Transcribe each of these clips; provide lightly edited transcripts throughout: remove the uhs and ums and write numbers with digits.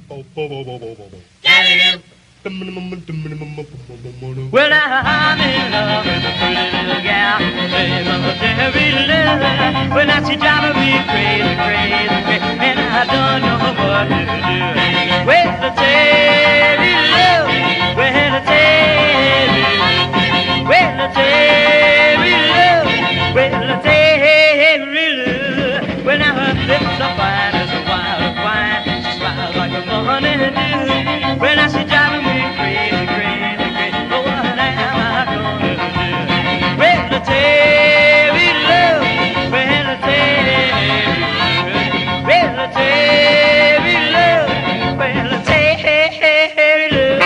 Well, now I'm in love with a pretty little gal named Terry Lou. Well, now she driving me crazy, crazy, crazy, and I don't know what to do. Well, Terry Lou, well, Terry Lou, well, Terry Lou, well, Terry Lou. Well, now her lips are fine as a wild wine. She smiles like the morning dew. Well, now she driving me crazy, crazy, crazy. Oh, what am I gonna do? Well, Terry Lou, well, Terry Lou, well, Terry Lou, well, Terry Lou.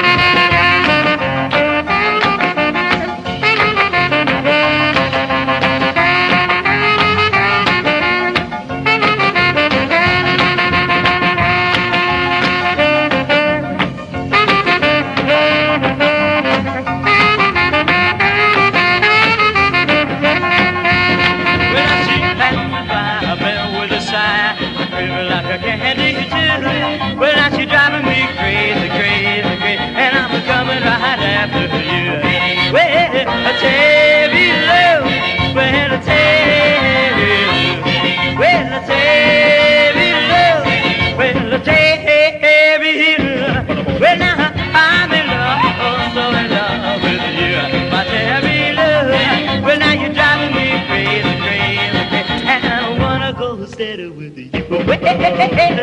Well, now she driving me crazy, crazy, crazy, and I'm coming right after you. Well, Terry Lou, well, Terry Lou, well, Terry Lou, well, Terry Lou. Well, now I'm in love, oh, so in love with you, my Terry Lou. Well, now you're driving me crazy, crazy, crazy, and I wanna go steady with you. Well, Terry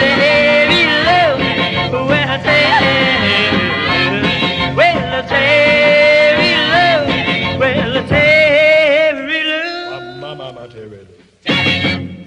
Lou, well, Terry Lou, well, Terry Lou, well, Terry Lou. Mama, Terry Lou.